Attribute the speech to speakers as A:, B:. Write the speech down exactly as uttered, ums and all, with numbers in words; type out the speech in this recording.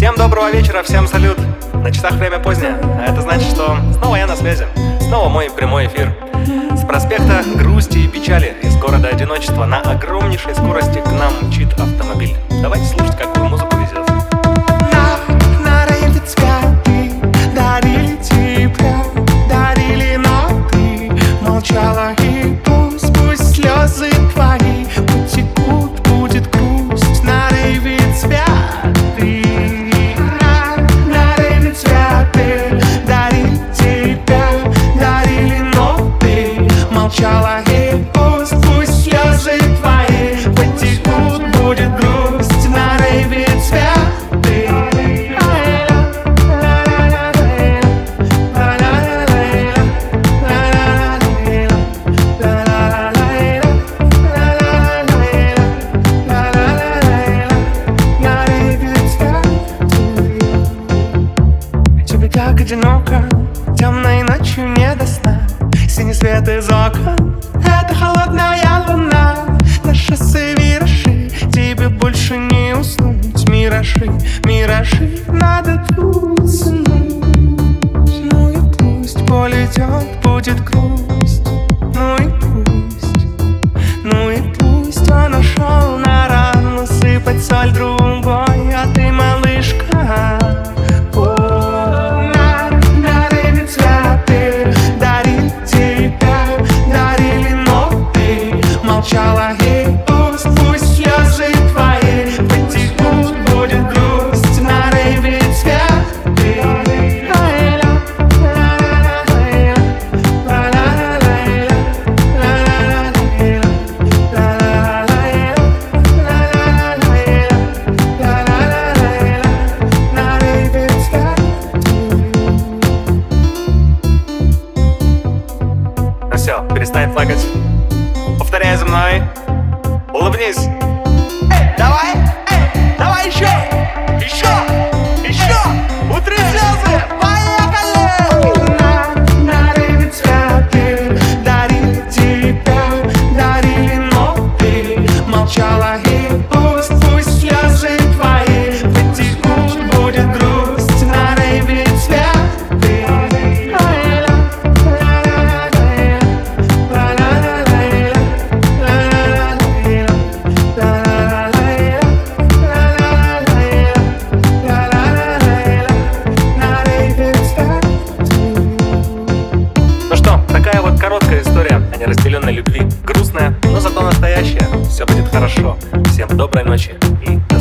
A: Всем доброго вечера, всем салют. На часах время позднее, а это значит, что снова я на связи. Снова мой прямой эфир. С проспекта грусти и печали, из города одиночества, на огромнейшей скорости к нам мчит автомобиль. Давайте слушать, какую музыку везет.
B: На рейде цветы дарили тебя, дарили, но ты молчала. И пусть, пусть слезы твои потекут, будет грусть. На рейде цветы, на, на рейде цветы дарили тебя, дарили, но ты молчала. И пусть, пусть слезы твои потекут, будет грусть. На рейде цветы. Тебе так одиноко, темной ночью не до сна. Синий свет из окон, это холодная луна. На шоссе виражи, тебе больше не уснуть. Миражи, миражи, надо тут заснуть. Ну и пусть полетет, будет грусть. Ну и пусть, ну и пусть он ушел на рану сыпать соль другой, а ты, малышка. И пусть, пусть слезы твои потекут, будет грусть. На рейде цветы.
A: Ну все, перестань плакать. Повторяй за мной. Улыбнись. Эй, давай, эй, давай еще, еще, еще. Утри слезы, поехали.
B: На, на рейде цветы дарили тебя, дарили, но ты молчала. И пусть, пусть слезы твои потекут, будет грусть. На рейде цветы.
A: Ну что, такая вот короткая история о неразделенной любви. Грустная, но зато настоящая. Все будет хорошо. Всем доброй ночи и